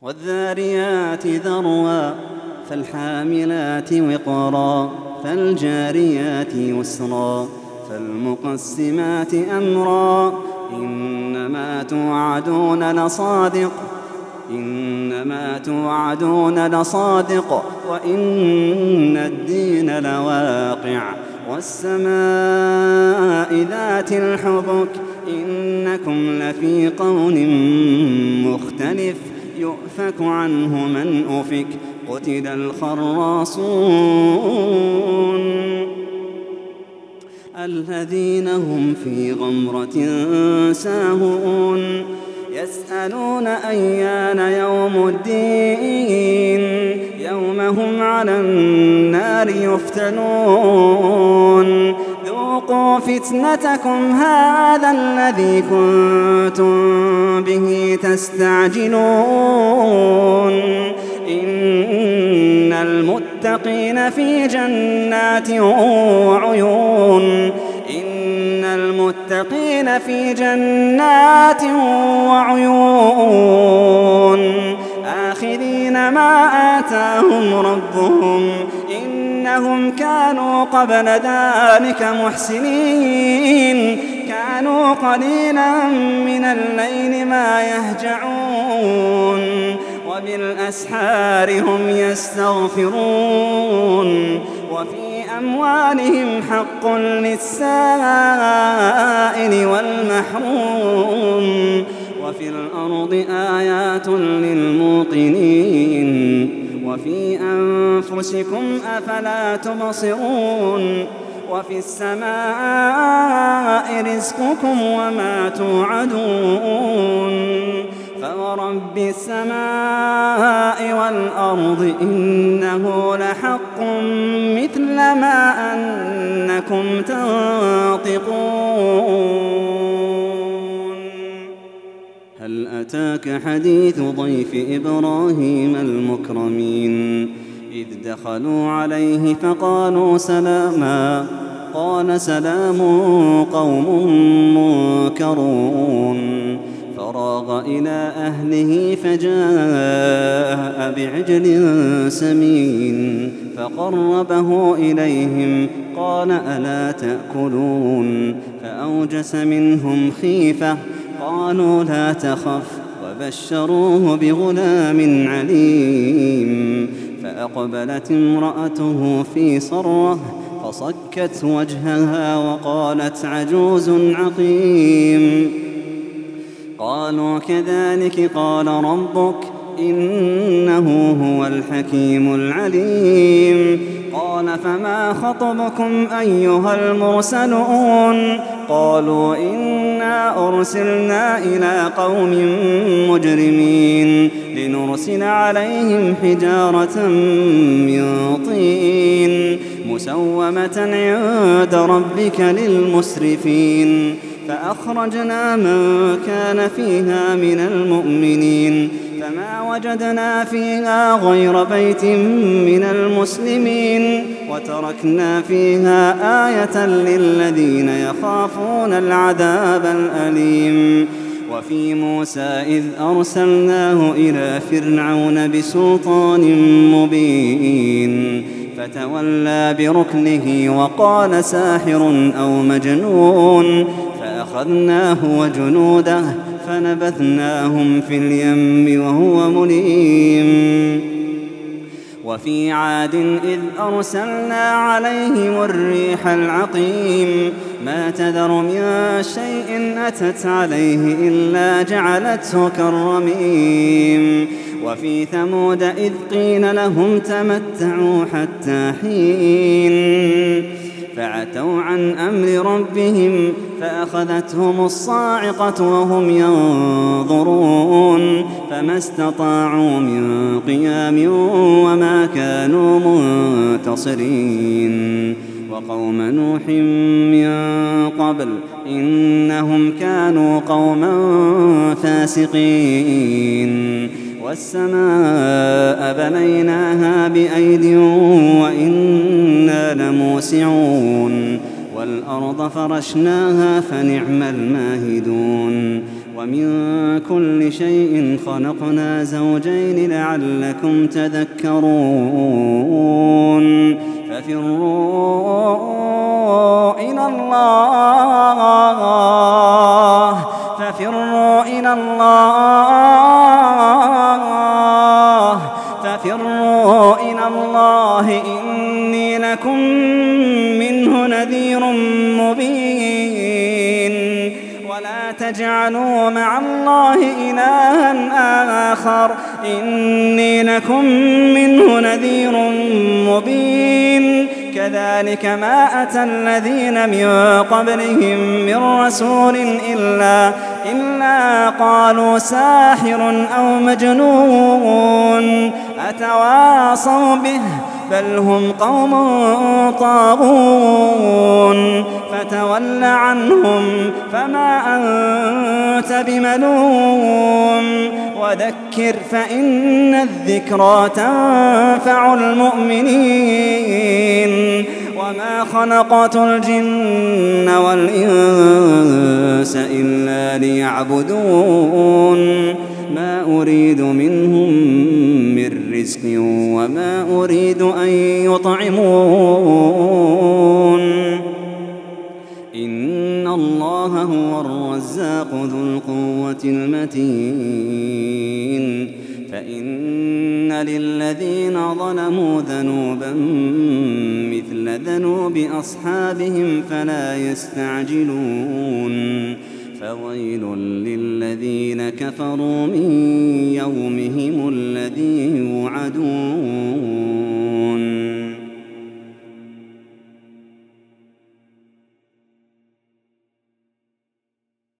والذاريات ذروا فالحاملات وقرا فالجاريات يسرا فالمقسمات أمرا إنما توعدون لصادق وإن الدين لواقع والسماء ذات الحبك إنكم لفي قول مختلف يؤفك عنه من أفك قتل الخراصون الذين هم في غمرة ساهون يسألون أيان يوم الدين يوم هم على النار يفتنون ذوقوا فتنتكم هذا الذي كنتم به تستعجلون إن المتقين في جنات وعيون المتقين في جنات وعيون آخذين ما آتاهم ربهم إنهم كانوا قبل ذلك محسنين كانوا قليلا من الليل ما يهجعون وبالأسحار هم يستغفرون وفي أموالهم حق للسائل والمحروم وفي الأرض آيات للموقنين وفي أنفسكم أفلا تبصرون وفي السماء رزقكم وما توعدون فورب السماء والأرض إنه لحق مثل ما أنكم تنطقون هل أتاك حديث ضيف إبراهيم المكرمين إذ دخلوا عليه فقالوا سلاما قال سلام قوم منكرون فراغ إلى أهله فجاء بعجل سمين فقربه إليهم قال ألا تأكلون فأوجس منهم خيفة قالوا لا تخف وبشروه بغلام عليم فأقبلت امرأته في صرة فصكت وجهها وقالت عجوز عقيم قالوا كذلك قال ربك إنه هو الحكيم العليم قال فما خطبكم أيها المرسلون قالوا إنا أرسلنا إلى قوم مجرمين لنرسل عليهم حجارة من طين مسومة عند ربك للمسرفين فأخرجنا من كان فيها من المؤمنين فما وجدنا فيها غير بيت من المسلمين وتركنا فيها آية للذين يخافون العذاب الأليم وفي موسى إذ أرسلناه إلى فرعون بسلطان مبين فتولى بركنه وقال ساحر أو مجنون فأخذناه وجنوده فنبذناهم في اليم وهو مليم وفي عاد إذ أرسلنا عليهم الريح العقيم ما تذر من شيء أتت عليه إلا جعلته كالرميم وفي ثمود إذ قيل لهم تمتعوا حتى حين فعتوا عن أمر ربهم فأخذتهم الصاعقة وهم ينظرون فما استطاعوا من قيام وما كانوا منتصرين وقوم نوح من قبل إنهم كانوا قوما فاسقين والسماء بنيناها بأيد وإنا لموسعون والأرض فرشناها فنعم الماهدون ومن كل شيء خلقنا زوجين لعلكم تذكرون ففروا إلى الله إني لكم منه نذير مبين ولا تجعلوا مع الله إلها آخر إني لكم منه نذير مبين كذلك ما أتى الذين من قبلهم من رسول إلا قالوا ساحر أو مجنون أتواصوا به بل هم قوم طاغون فتول عنهم فما أنت بملوم وذكر فإن الذكرى تنفع المؤمنين وما خلقت الجن والإنس إلا ليعبدون ما أريد منهم من رزق وما أريد أن يطعمون إن الله هو الرزاق ذو القوة المتين فإن للذين ظلموا ذنوبا مثل ذنوب أصحابهم فلا يستعجلون فويل للذين كفروا من يومهم الذي يوعدون